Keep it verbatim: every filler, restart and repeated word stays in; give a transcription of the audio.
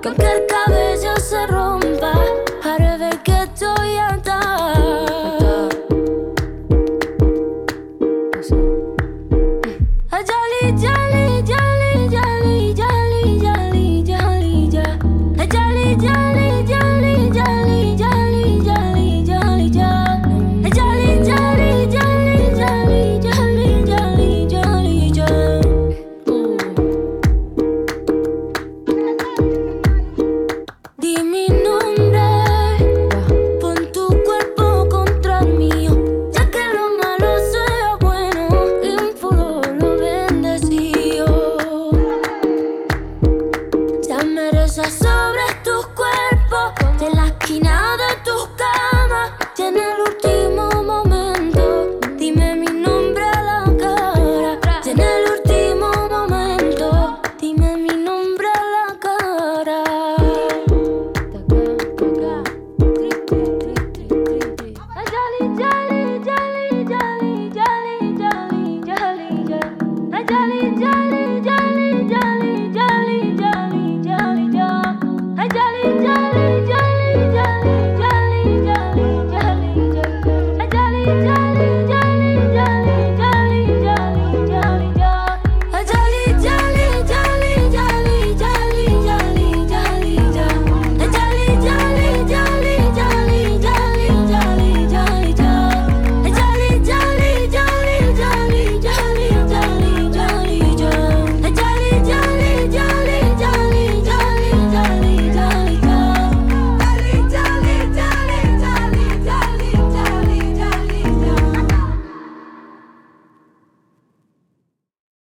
Que aunque el cabello se rompa, haré ver que estoy harta. Ay, jolly, jolly, jolly, jolly, jolly, jolly, jolly, ja. Ay, jolly, jolly, jolly, jolly, jolly, jolly, jolly, ja. Ay, jolly, jolly, jolly, jolly, jolly, jolly, jolly, ja. Di mi nombre, pon tu cuerpo contra el mío, ya que lo malo sea bueno y un futuro bendecido. Ya mereces sobre